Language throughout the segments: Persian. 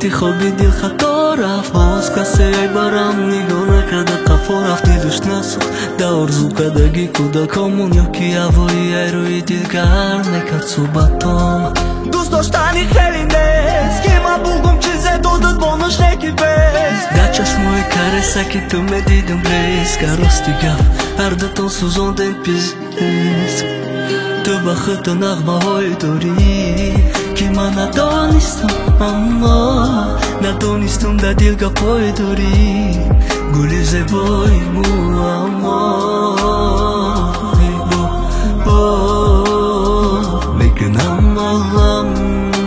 وقتی خوابیدی خطا رفت باز کسی ای برام نگاه نکرده قفا رفت دیلش نسوخت در آرزو کردگی کودکامون یکی هوایی ای روی دیگر نکرد صحبتام دوست داشتنی خیلی نیست که من بگم چیزه دادت بانش نکی بیست در چشمای کره سکی تو میدیدم ریس که راستی گفت هر دوتان سوزاندن پیست تو به خود نغمه های داری که من ندانستم اما ندانستم در دل گپای داری گل زیبای مو اما میکنم مالم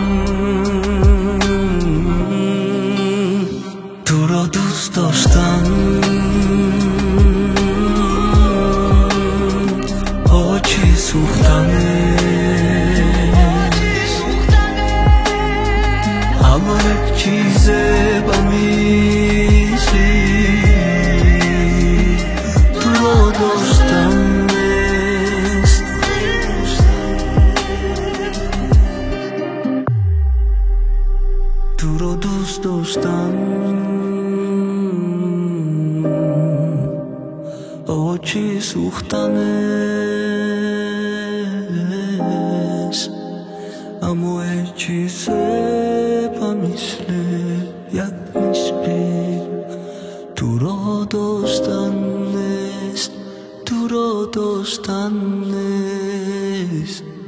تو را دوست داشتم آچی سوختنه همه چیزه بمیزی تو را داشتم نیست تو را دوست داشتم آچی سوختنه اما هیچ چیزه با مثل یک نسبی تو را داشتن نیست تو را داشتن نیست